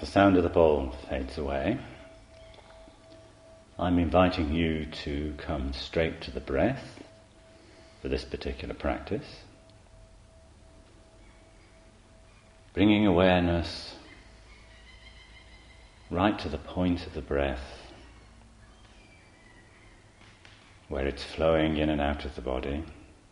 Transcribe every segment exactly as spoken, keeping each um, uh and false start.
sound of the ball fades away, I'm inviting you to come straight to the breath for this particular practice, bringing awareness right to the point of the breath, where it's flowing in and out of the body.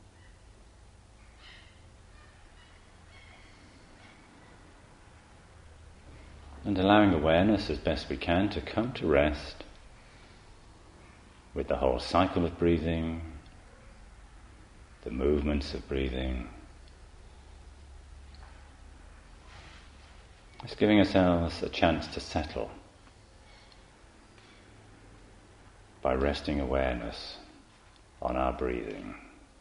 And allowing awareness as best we can to come to rest with the whole cycle of breathing, the movements of breathing. Just giving ourselves a chance to settle by resting awareness on our breathing.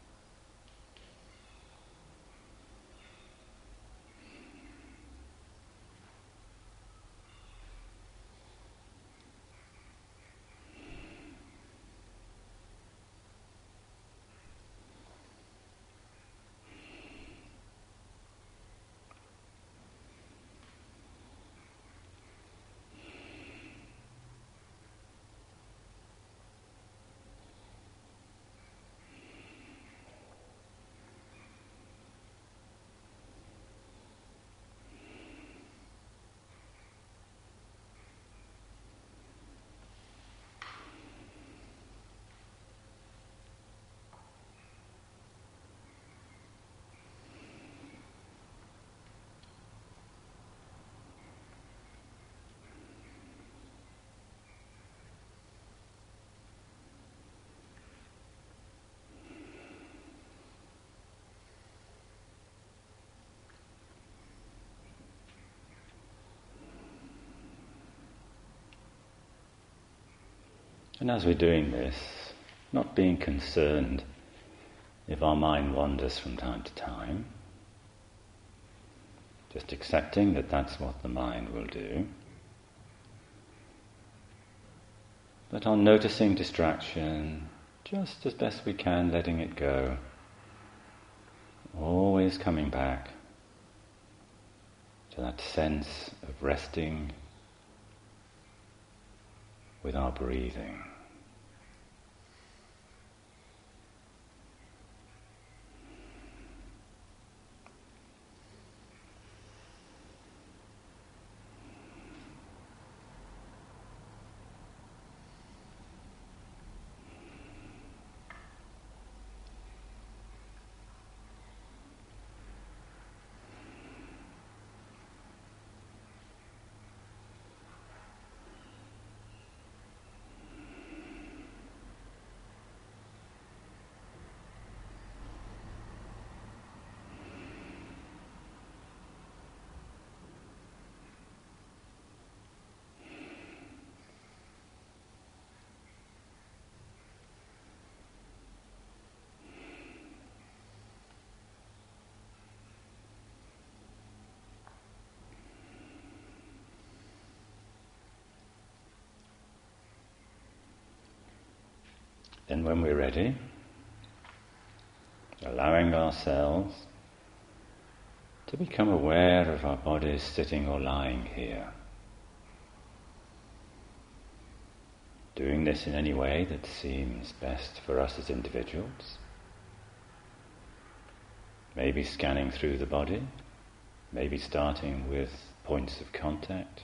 And as we're doing this, not being concerned if our mind wanders from time to time, just accepting that that's what the mind will do, but on noticing distraction, just as best we can, letting it go, always coming back to that sense of resting with our breathing. Then when we're ready, allowing ourselves to become aware of our bodies sitting or lying here. Doing this in any way that seems best for us as individuals. Maybe scanning through the body, maybe starting with points of contact,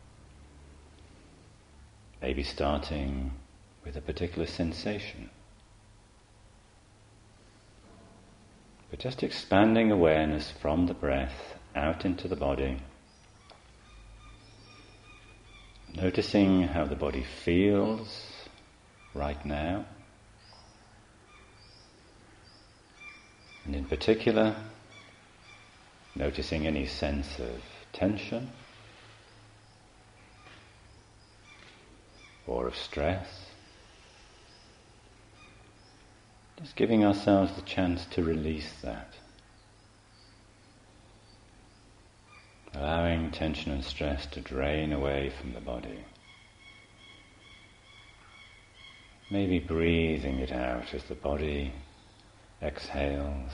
maybe starting with a particular sensation. But just expanding awareness from the breath out into the body, noticing how the body feels right now, and in particular, noticing any sense of tension or of stress. Just giving ourselves the chance to release that. Allowing tension and stress to drain away from the body. Maybe breathing it out as the body exhales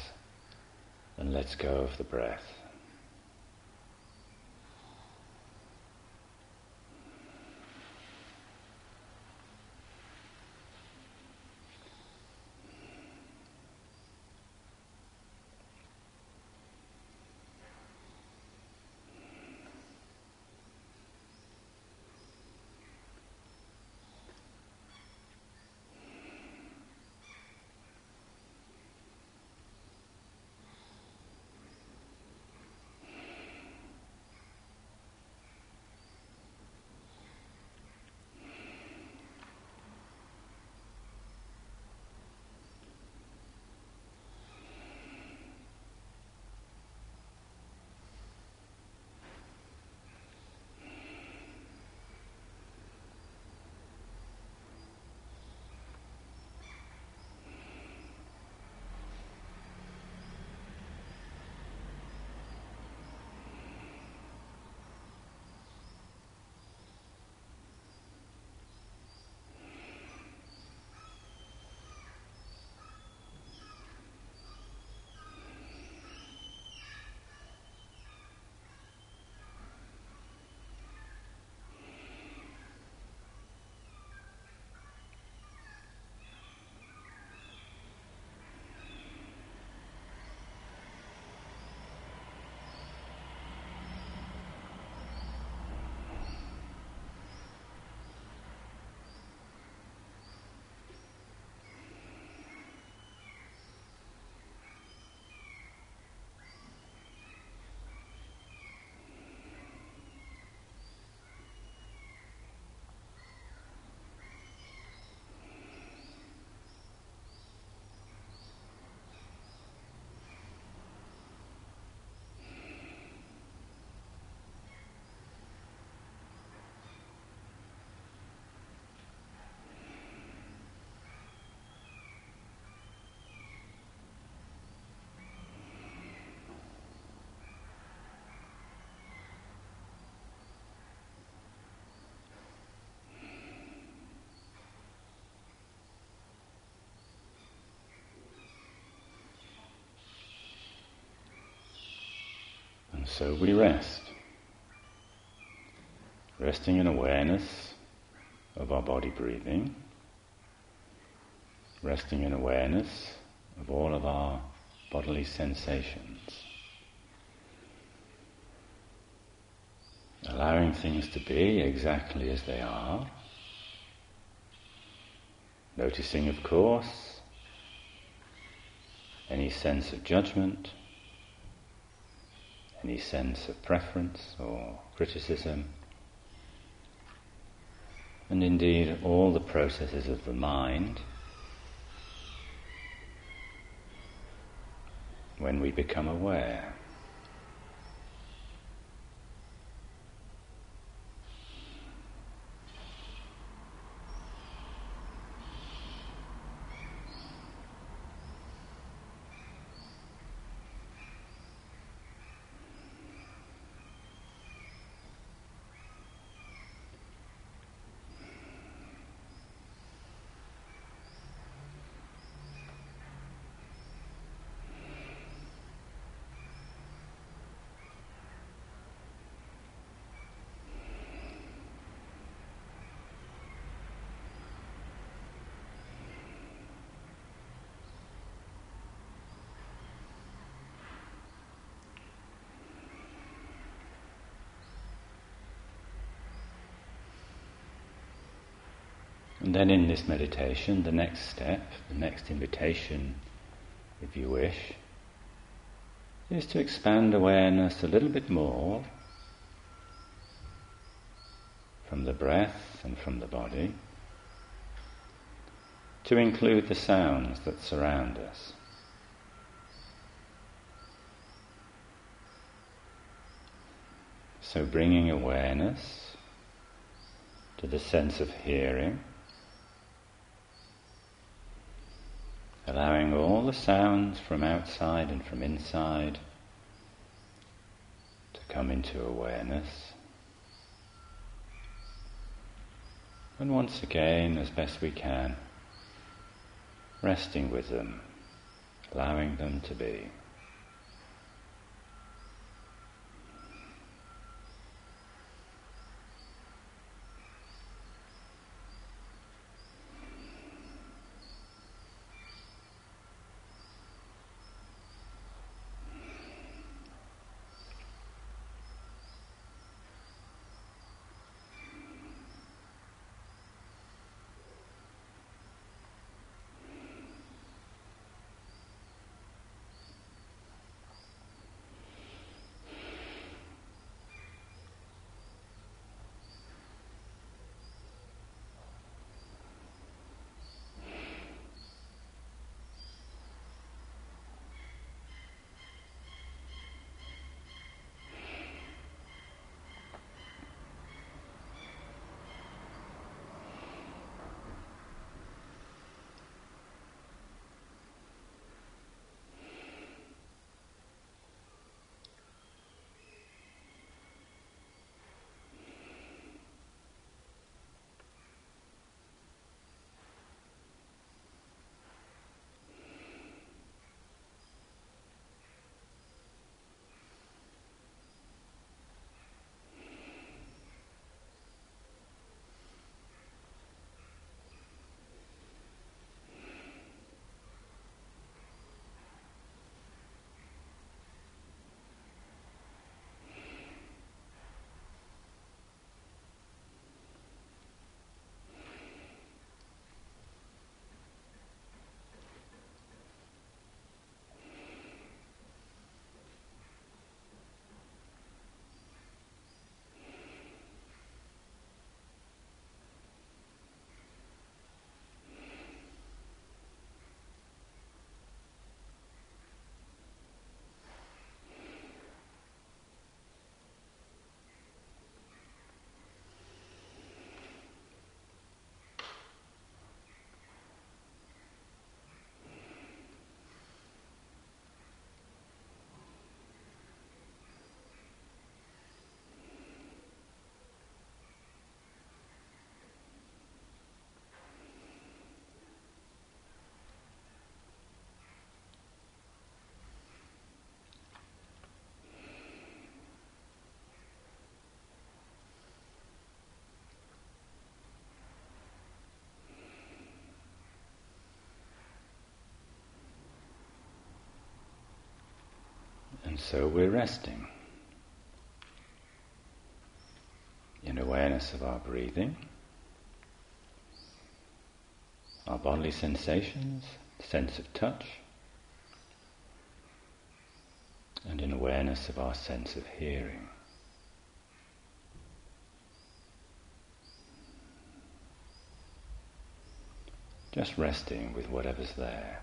and lets go of the breath. So we rest. Resting in awareness of our body breathing. Resting in awareness of all of our bodily sensations. Allowing things to be exactly as they are. Noticing, of course, any sense of judgment, any sense of preference or criticism, and indeed all the processes of the mind when we become aware. And then in this meditation, the next step, the next invitation, if you wish, is to expand awareness a little bit more from the breath and from the body to include the sounds that surround us. So bringing awareness to the sense of hearing, allowing all the sounds from outside and from inside to come into awareness. And once again, as best we can, resting with them, allowing them to be. so we're resting in awareness of our breathing, our bodily sensations, sense of touch, and in awareness of our sense of hearing. Just resting with whatever's there.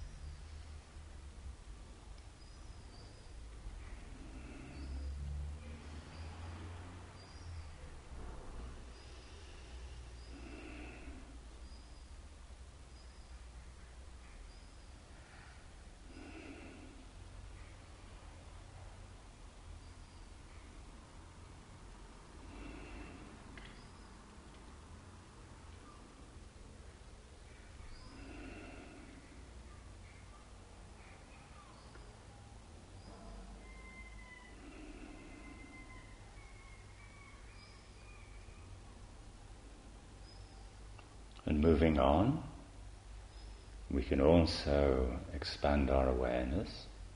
And moving on, we can also expand our awareness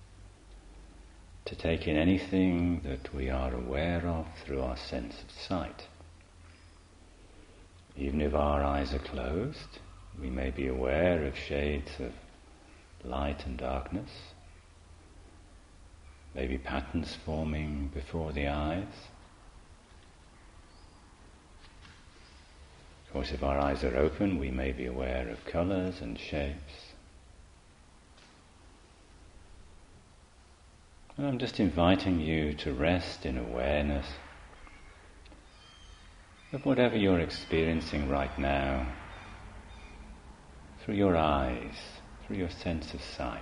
to take in anything that we are aware of through our sense of sight. Even if our eyes are closed, we may be aware of shades of light and darkness, maybe patterns forming before the eyes. Of course, if our eyes are open, we may be aware of colours and shapes. And I'm just inviting you to rest in awareness of whatever you're experiencing right now through your eyes, through your sense of sight.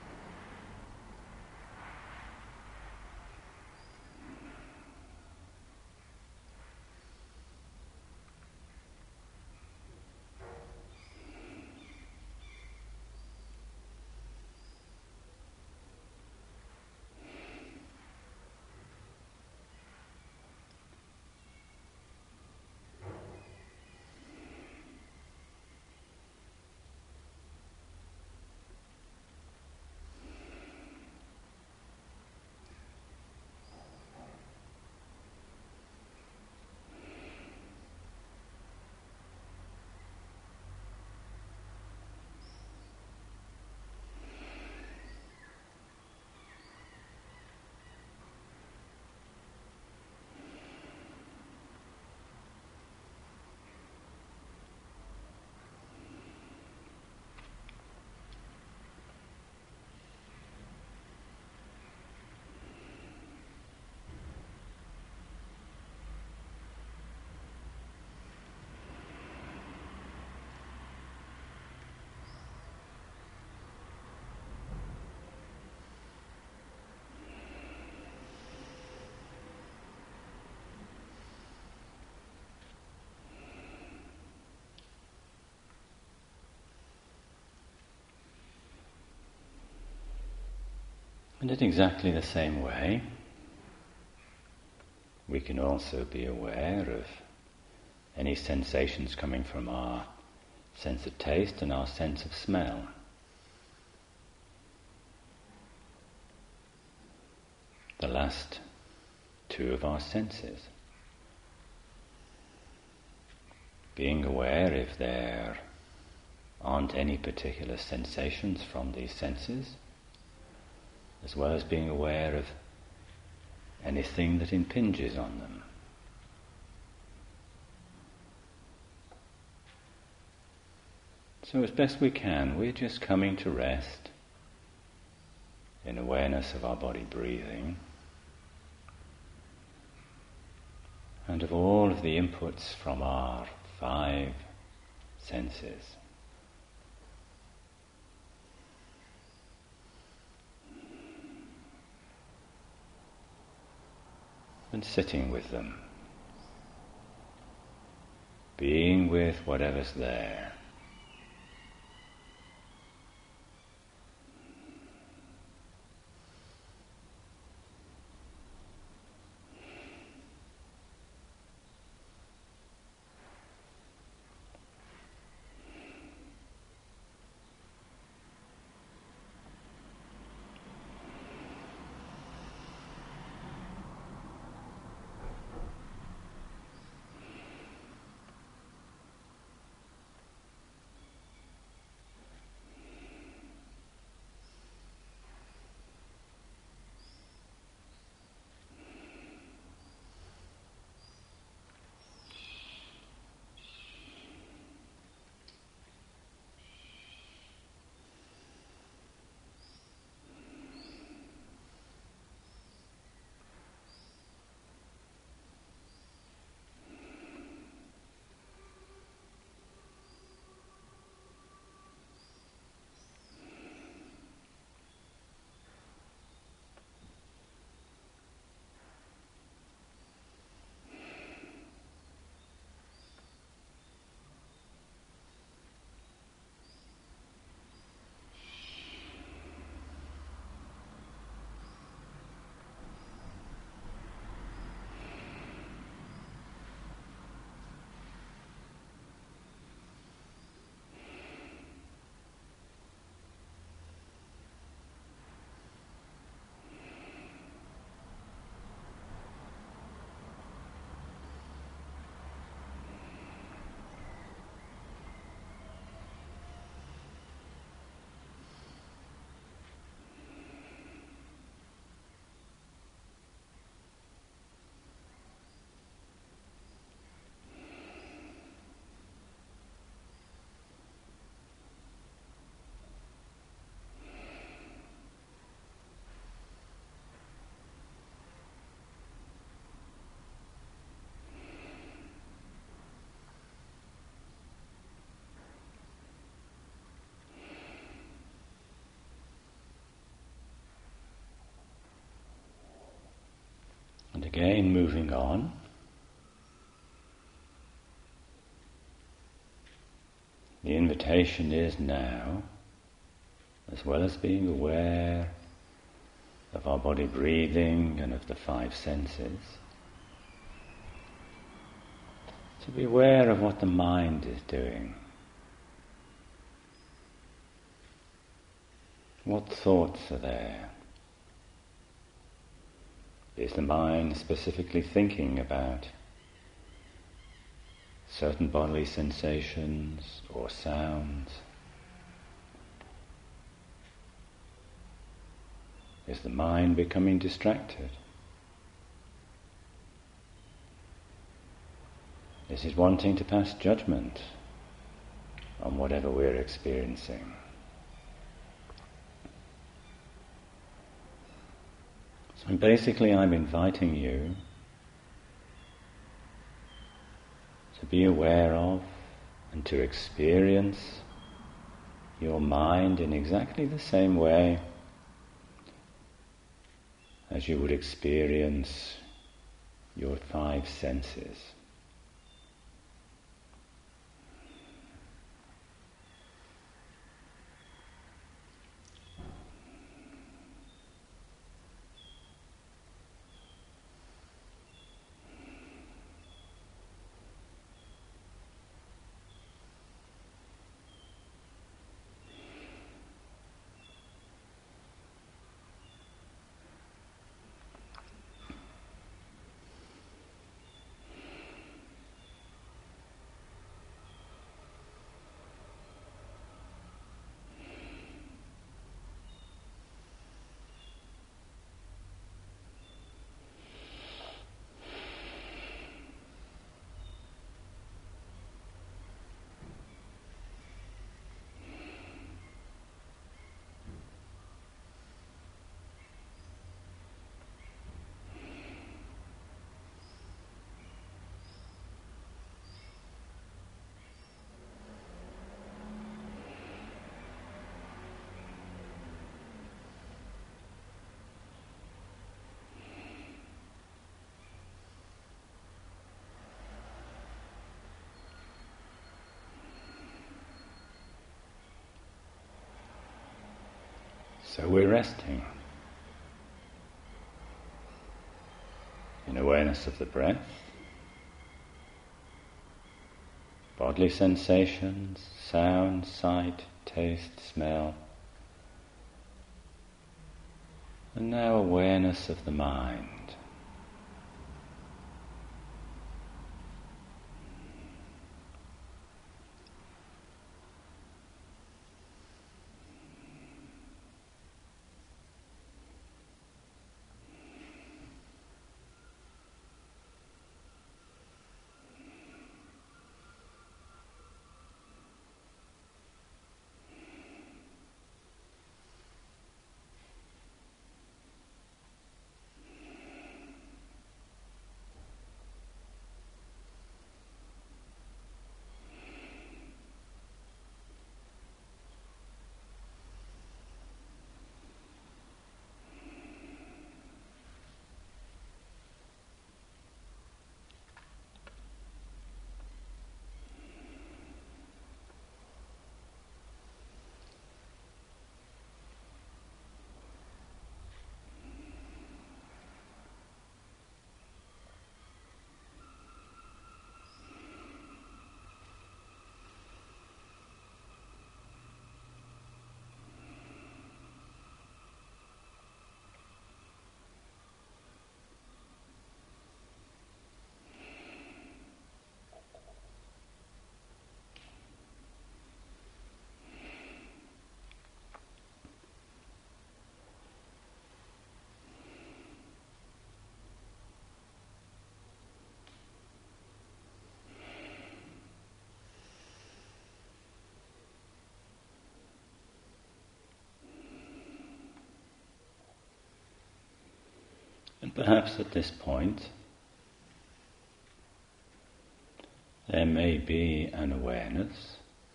And in exactly the same way, we can also be aware of any sensations coming from our sense of taste and our sense of smell. The last two of our senses. Being aware if there aren't any particular sensations from these senses, as well as being aware of anything that impinges on them. So as best we can, we're just coming to rest in awareness of our body breathing and of all of the inputs from our five senses. And sitting with them, being with whatever's there. Again, moving on. The invitation is now, as well as being aware of our body breathing and of the five senses, to be aware of what the mind is doing. What thoughts are there? Is the mind specifically thinking about certain bodily sensations or sounds? Is the mind becoming distracted? Is it wanting to pass judgment on whatever we're experiencing? So basically I'm inviting you to be aware of and to experience your mind in exactly the same way as you would experience your five senses. So we're resting in awareness of the breath, bodily sensations, sound, sight, taste, smell, and now awareness of the mind. And perhaps at this point there may be an awareness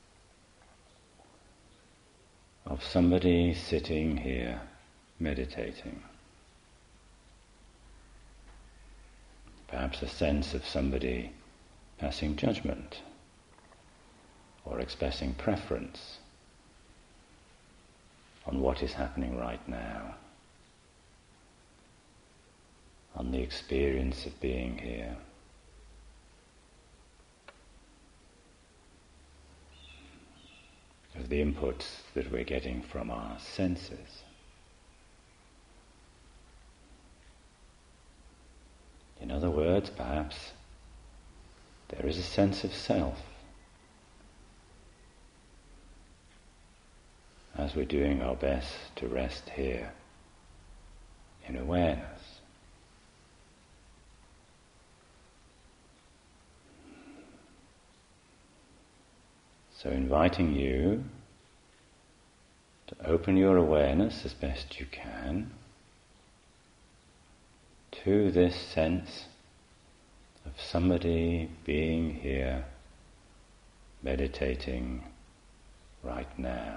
of somebody sitting here meditating. perhaps a sense of somebody passing judgment or expressing preference on what is happening right now, on the experience of being here. Of the inputs that we're getting from our senses. In other words, perhaps, there is a sense of self as we're doing our best to rest here in awareness. So inviting you to open your awareness as best you can to this sense of somebody being here, meditating right now.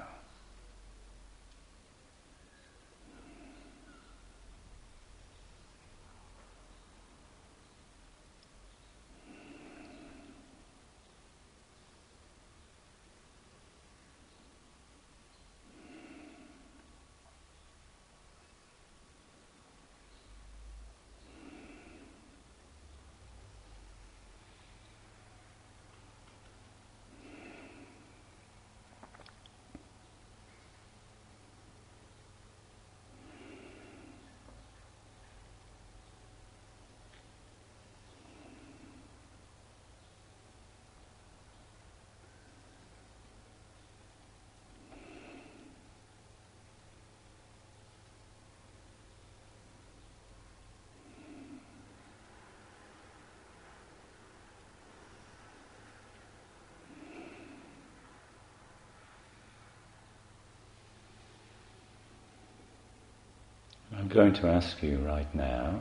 I'm going to ask you right now,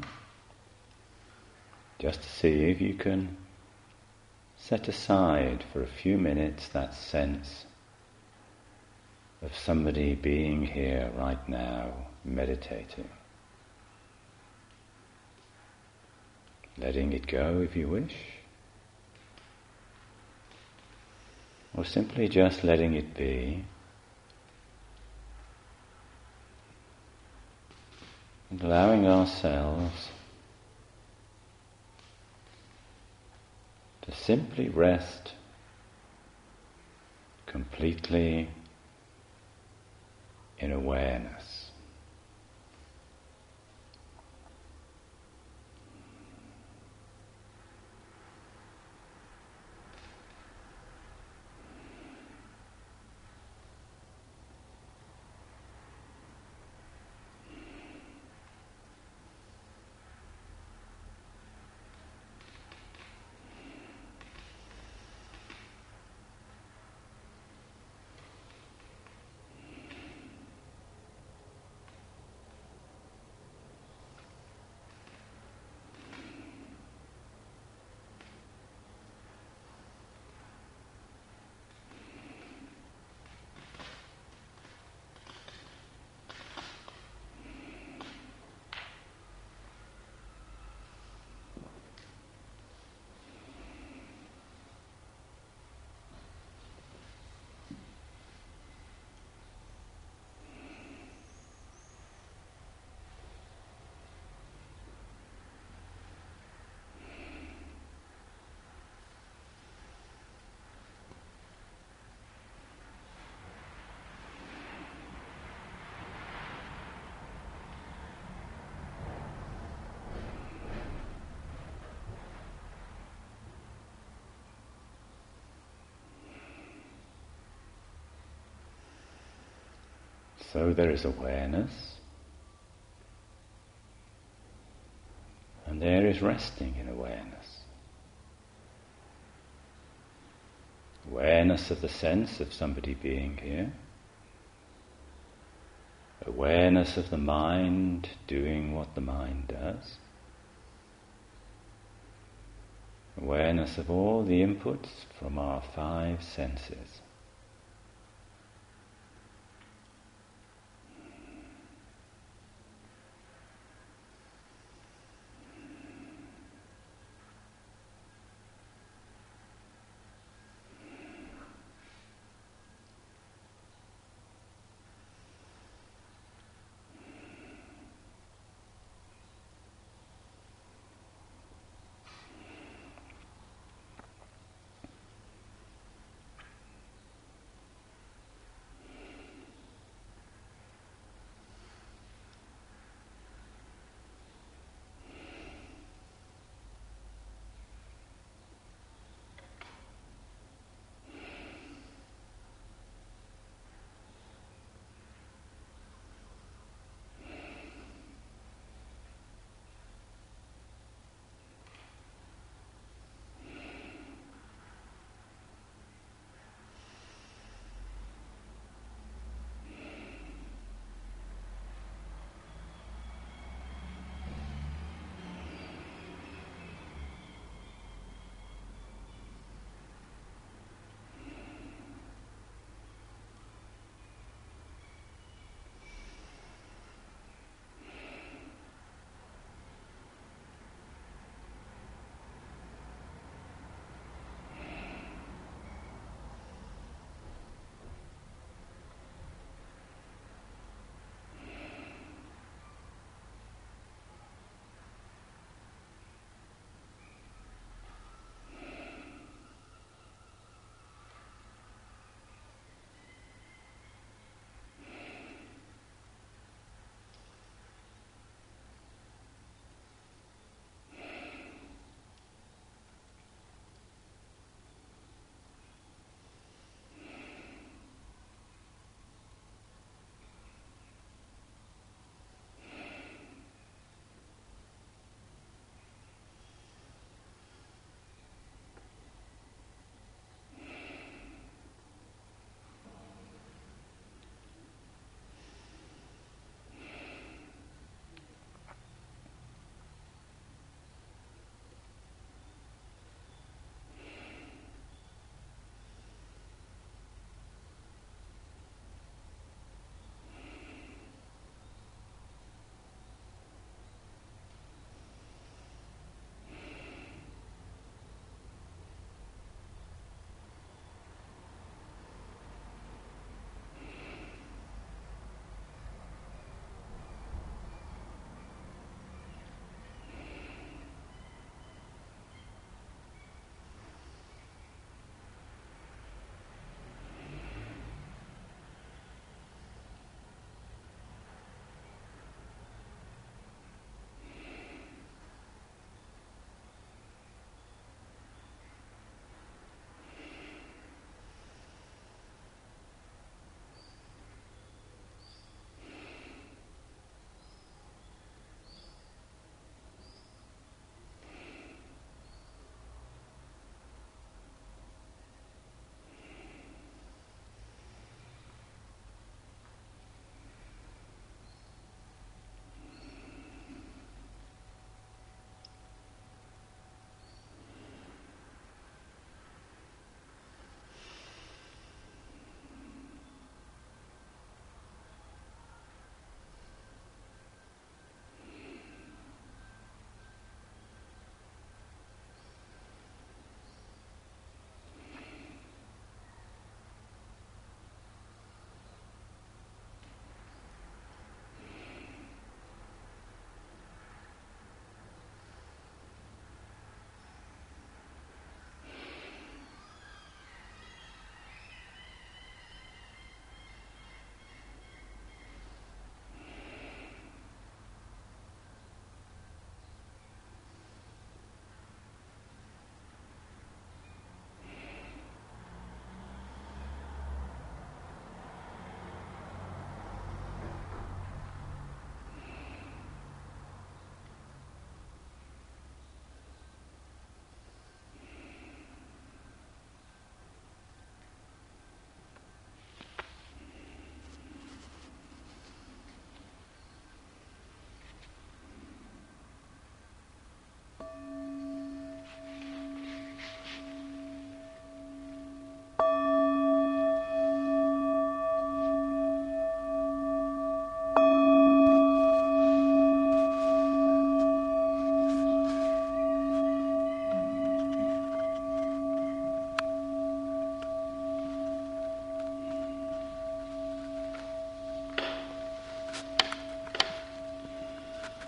just to see if you can set aside for a few minutes that sense of somebody being here right now, meditating. Letting it go if you wish, or simply just letting it be. And allowing ourselves to simply rest completely in awareness. So there is awareness, and there is resting in awareness. Awareness of the sense of somebody being here. Awareness of the mind doing what the mind does. Awareness of all the inputs from our five senses.